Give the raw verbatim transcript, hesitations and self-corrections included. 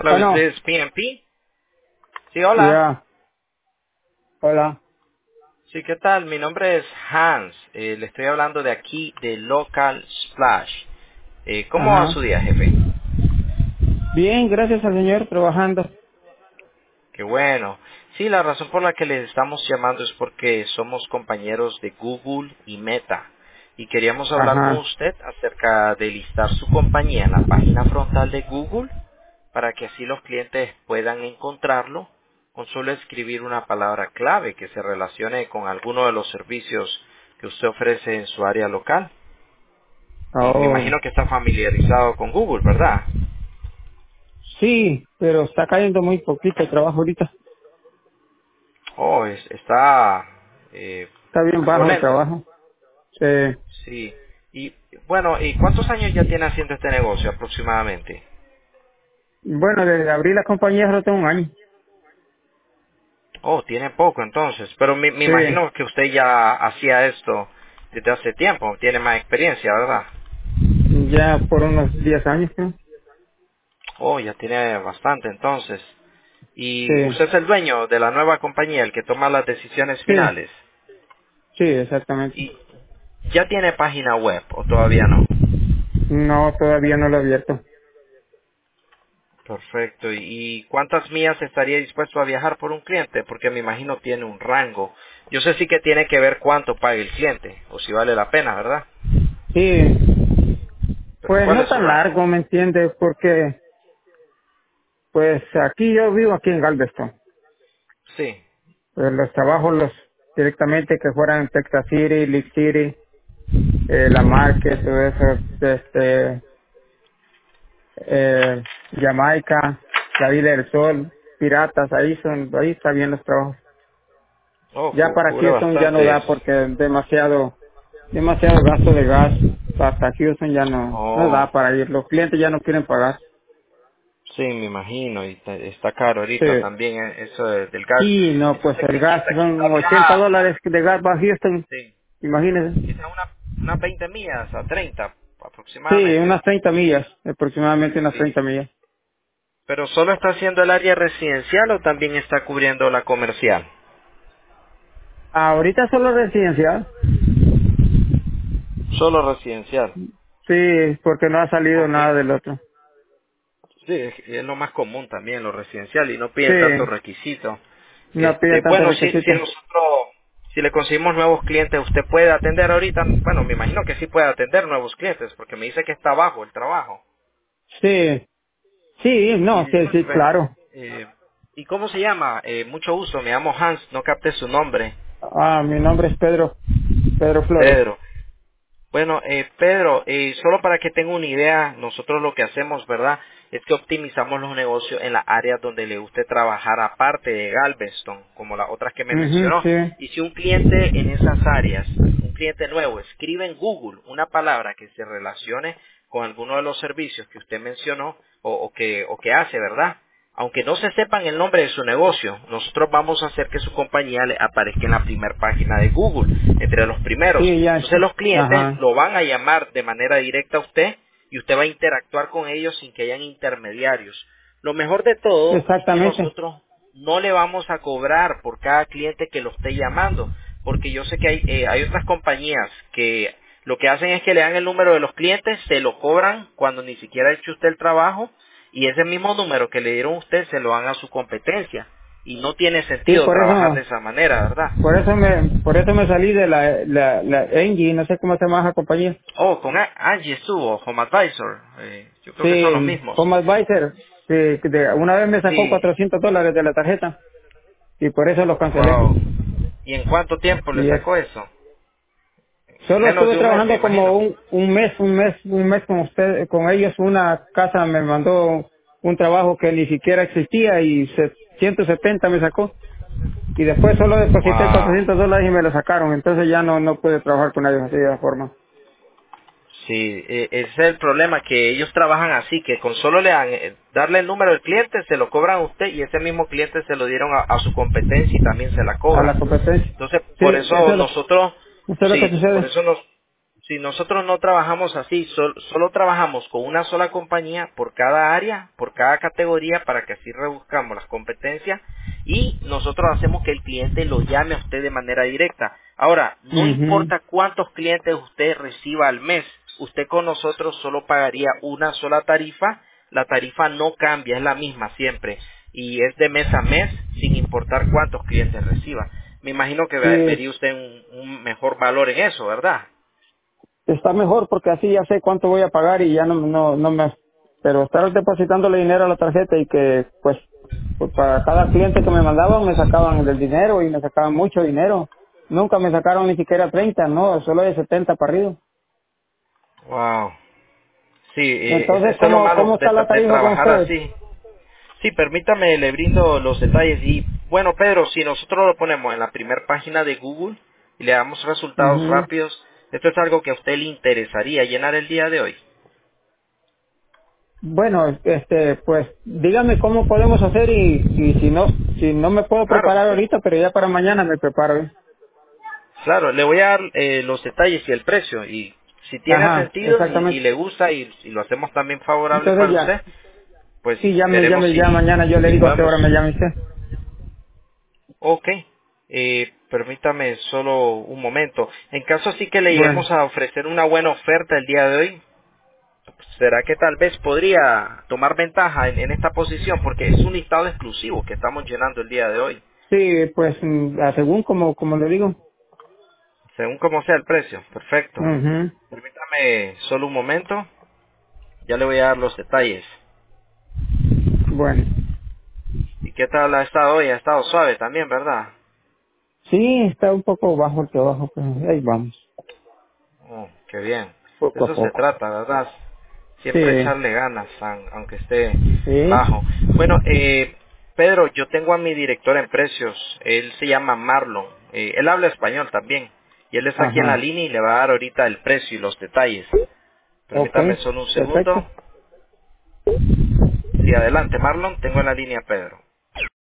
Hola, ¿usted Bueno, es P M P? Sí, hola. ya, hola. Sí, ¿qué tal? Mi nombre es Hans. Eh, le estoy hablando de aquí, de Local Splash. Eh, ¿Cómo va su Ajá. día, jefe? Bien, gracias al señor, trabajando. Qué bueno. Sí, la razón por la que les estamos llamando es porque somos compañeros de Google y Meta. Y queríamos hablar con Ajá. usted acerca de listar su compañía en la página frontal de Google para que así los clientes puedan encontrarlo con solo escribir una palabra clave que se relacione con alguno de los servicios que usted ofrece en su área local. Y me Oh, imagino que está familiarizado con Google, ¿verdad? sí, pero está cayendo muy poquito el trabajo ahorita. Oh, es- está eh, Está bien algo bajo el lento. trabajo. Sí. Sí. Y bueno, ¿y cuántos años ya tiene haciendo este negocio aproximadamente? Bueno, desde abrir la compañía solo tengo un año. Oh, tiene poco entonces. Pero me, me Sí, imagino que usted ya hacía esto desde hace tiempo, tiene más experiencia, ¿verdad? ya por unos diez años, ¿no? Oh, ya tiene bastante entonces. Y Sí, usted es el dueño de la nueva compañía, el que toma las decisiones sí, finales. sí, exactamente. ¿Y ya tiene página web o todavía no? No, todavía no lo he abierto. Perfecto. ¿Y cuántas millas estaría dispuesto a viajar por un cliente? Porque me imagino tiene un rango. Yo sé sí que tiene que ver cuánto paga el cliente o si vale la pena, ¿verdad? Sí, Pero pues ¿cuál no es su tan rango? largo, ¿me entiendes? Porque, pues aquí yo vivo aquí en Galveston. Sí. Pues los trabajos los directamente que fueran Texas City, League City, eh, la Market, todo eso, este, eh, Jamaica, la Isla del Sol, Piratas, ahí son, ahí está bien los trabajos. Oh, Ya cu- para cubre Houston ya no bastantes. da porque demasiado, demasiado gasto de gas. Hasta Houston ya no, no Oh, da para ir. Los clientes ya no quieren pagar. sí, me imagino. Y ta- está caro Sí. ahorita también eh, eso de- del gas. Sí, no, pues Entonces el gas quisiera, son quisiera ochenta viajar. dólares de gas para Houston, Sí. imagínese. Quizá una, unas veinte millas a treinta Sí, aproximadamente. unas treinta millas, aproximadamente unas Sí. treinta millas. ¿Pero solo está haciendo el área residencial o también está cubriendo la comercial? Ahorita solo residencial. Solo residencial. Sí, porque no ha salido Ok. nada del otro. Sí, es, es lo más común también, lo residencial, y no piden tantos Sí, requisitos. no Este, piden tantos bueno, si, si requisitos. nosotros, si le conseguimos nuevos clientes, ¿usted puede atender ahorita? Bueno, me imagino que sí puede atender nuevos clientes, porque me dice que está bajo el trabajo. Sí, sí, Y no, sí, sí, disculpe, claro. eh, ¿y cómo se llama? Eh, mucho gusto, me llamo Hans, no capté su nombre. Ah, mi nombre es Pedro, Pedro Flores. Pedro. Bueno, eh, Pedro, eh, solo para que tenga una idea, nosotros lo que hacemos, ¿verdad? Es que optimizamos los negocios en las áreas donde le guste trabajar aparte de Galveston, como las otras que me Mhm, mencionó. sí, Y si un cliente en esas áreas, un cliente nuevo, escribe en Google una palabra que se relacione con alguno de los servicios que usted mencionó o, o que, o que hace, ¿verdad? Aunque no se sepan el nombre de su negocio, nosotros vamos a hacer que su compañía le aparezca en la primera página de Google, entre los primeros. sí, ya, Entonces los clientes ajá, lo van a llamar de manera directa a usted y usted va a interactuar con ellos sin que hayan intermediarios. Lo mejor de todo es que exactamente. nosotros no le vamos a cobrar por cada cliente que lo esté llamando, porque yo sé que hay, eh, hay otras compañías que lo que hacen es que le dan el número de los clientes, se lo cobran cuando ni siquiera ha hecho usted el trabajo y ese mismo número que le dieron a usted se lo dan a su competencia. Y no tiene Sí, sentido por trabajar de eso, esa manera, ¿verdad? por eso me, por eso me salí de la, la, la Engie, no sé cómo se llama esa compañía. Oh, con A- Angie estuvo, Home Advisor. Eh, yo creo que son los Sí, mismos. Home Advisor, sí, de, una vez me sacó Sí. cuatrocientos dólares de la tarjeta y por eso los cancelé. Wow. ¿Y en cuánto tiempo le Y es, sacó eso? solo Menos estuve de un mes, me trabajando como imagino. un, un mes, un mes, un mes con usted, con ellos. Una casa me mandó un trabajo que ni siquiera existía y se- ciento setenta me sacó. Y después solo deposité Wow. cuatrocientos dólares y me lo sacaron. Entonces ya no, no pude trabajar con ellos así de esa forma. Sí, eh, ese es el problema, que ellos trabajan así, que con solo le dan, eh, darle el número del cliente, se lo cobran a usted y ese mismo cliente se lo dieron a, a su competencia y también se la A la cobran. competencia. Entonces, Sí, por eso eso es lo, nosotros, eso es lo que sí, por sucede. eso nos, Si nosotros no trabajamos así, sol- solo trabajamos con una sola compañía por cada área, por cada categoría, para que así reduzcamos las competencias y nosotros hacemos que el cliente lo llame a usted de manera directa. Ahora, no Mhm. importa cuántos clientes usted reciba al mes, usted con nosotros solo pagaría una sola tarifa, la tarifa no cambia, es la misma siempre y es de mes a mes sin importar cuántos clientes reciba. Me imagino que ve- Sí, vería usted un, un mejor valor en eso, ¿verdad? está mejor porque así ya sé cuánto voy a pagar y ya no, no, no me... Pero estar depositándole dinero a la tarjeta y que, pues, pues para cada cliente que me mandaban me sacaban del dinero y me sacaban mucho dinero. Nunca me sacaron ni siquiera treinta, no, solo de setenta para arriba. Wow. Sí, eh, es- Entonces, eso es lo ¿cómo, malo cómo de, está la tra- de tarifa con trabajar ustedes? así. Sí, permítame, le brindo los detalles. Y bueno, Pedro, si nosotros lo ponemos en la primera página de Google y le damos resultados Ujú. rápidos, esto es algo que a usted le interesaría llenar el día de hoy. Bueno, este, pues, dígame cómo podemos hacer y, y si no, si no me puedo Claro que preparar sí. ahorita, pero ya para mañana me preparo. ¿Eh? Claro, le voy a dar eh, los detalles y el precio. Y si tiene Ajá, sentido y, y exactamente. le gusta y, y lo hacemos también favorable Entonces para ya, usted, pues sí, llame, veremos llame, ya si, mañana yo le si digo a qué hora me podemos. llame usted. Ok, eh, permítame solo un momento. En caso sí que le Bueno, lleguemos a ofrecer una buena oferta el día de hoy, ¿será que tal vez podría tomar ventaja en, en esta posición? Porque es un listado exclusivo que estamos llenando el día de hoy, sí, pues, mm, a según como, como le digo. según como sea el precio. Perfecto. Ujú. Permítame solo un momento, ya le voy a dar los detalles. Bueno, ¿Y qué tal ha estado hoy? Ha estado suave también, ¿verdad? sí, está un poco bajo el trabajo, pero ahí vamos, Oh, qué bien. De poco a eso se poco. trata, ¿verdad? Siempre Sí, echarle ganas, an- aunque esté sí, bajo. Bueno, eh, Pedro, yo tengo a mi director en precios. Él se llama Marlon. Eh, él habla español también. Y él está aquí en la ajá, línea y le va a dar ahorita el precio y los detalles. ok, Permítame solo un perfecto. segundo. Sí, adelante, Marlon. Tengo en la línea a Pedro.